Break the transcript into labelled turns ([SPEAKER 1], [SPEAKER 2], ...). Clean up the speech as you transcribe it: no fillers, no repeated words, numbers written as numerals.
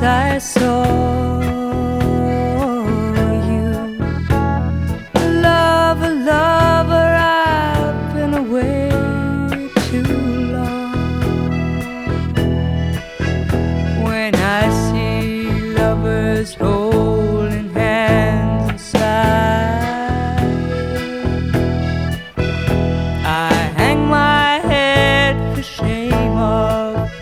[SPEAKER 1] since I saw you. Lover, lover, I've been away too long. When I see lovers hold